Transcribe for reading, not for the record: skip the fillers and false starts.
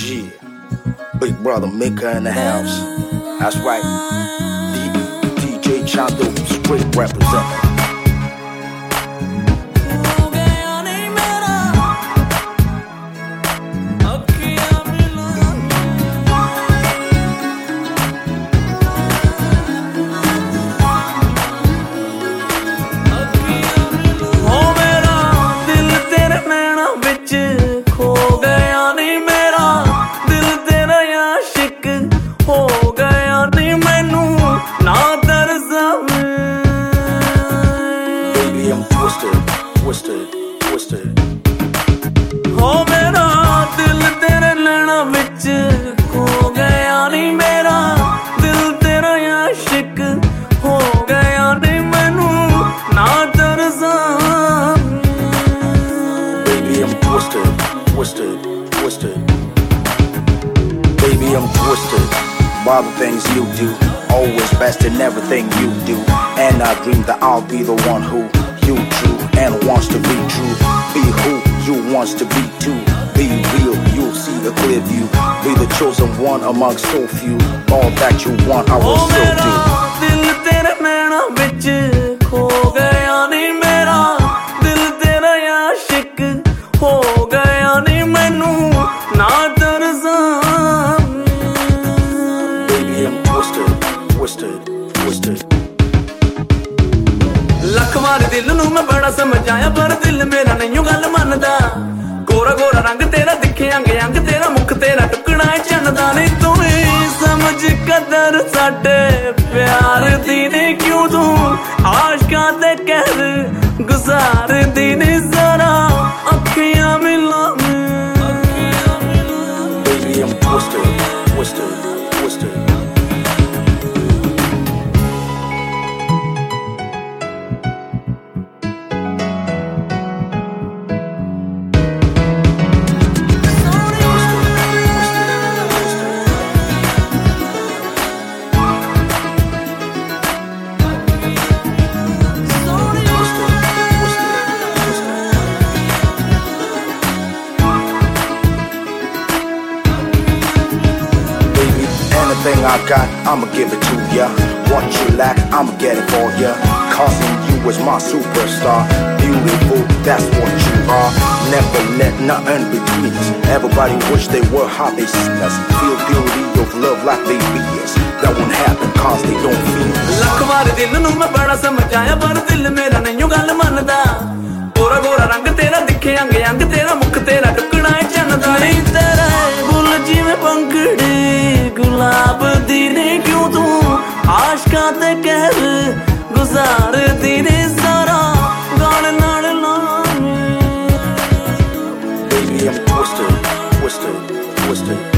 Yeah, Big Brother Mika in the house. That's right. DJ Chando, straight representing. Twisted. हो मेरा दिल तेरे नैना विच खो गया नी मेरा दिल तेरा आशिक हो गया नी मैनू ना तरसा Baby I'm twisted Baby I'm twisted by the things you do, always best in everything you do, and I dream that I'll be the one who you true and wants to be true. Be who you wants to be too. Be real, you'll see a clear view. Be the chosen one amongst so few. All that you want, I will still do. दिल तेरे नैना विच खो गया नी मेरा दिल तेरा आशिक हो गया नी मैनू ना तरसा Baby I'm twisted लख मार दिल नू मैं बड़ा समझाया पर दिल मेरा नहीं गल मनदा गोरा गोरा रंग तेरा दिखे अंग अंग तेरा मुख तेरा टुकड़ा चन्नदा नहीं तू समझ कदर साडे प्यार दी ने क्यों तू आशिकां ते कहर गुजार दी ने जरा अखियां मिला Baby I'm twisted Anything I got, I'ma give it to ya. What you lack, I'ma get it for ya. Causing you is my superstar. Beautiful, that's what you are. Never let nothing between us. Everybody wish they were how they see us. Feel beauty of love like they be us. That won't happen cause they don't feel us. लख मार दिल नू मैं बड़ा समझाया पर दिल मेरा नहीं गल मनदा गोरा गोरा रंग तेरा दिखे अंग अंग तेरा मुख तेरा टुकड़ा चन्नदा नहीं तेरा बुल जिवें पंखड़ी गुलाब दी ने क्यों तू आशिकां ते कहर गुजार दी ने सारा गाल नाल Baby I'm twisted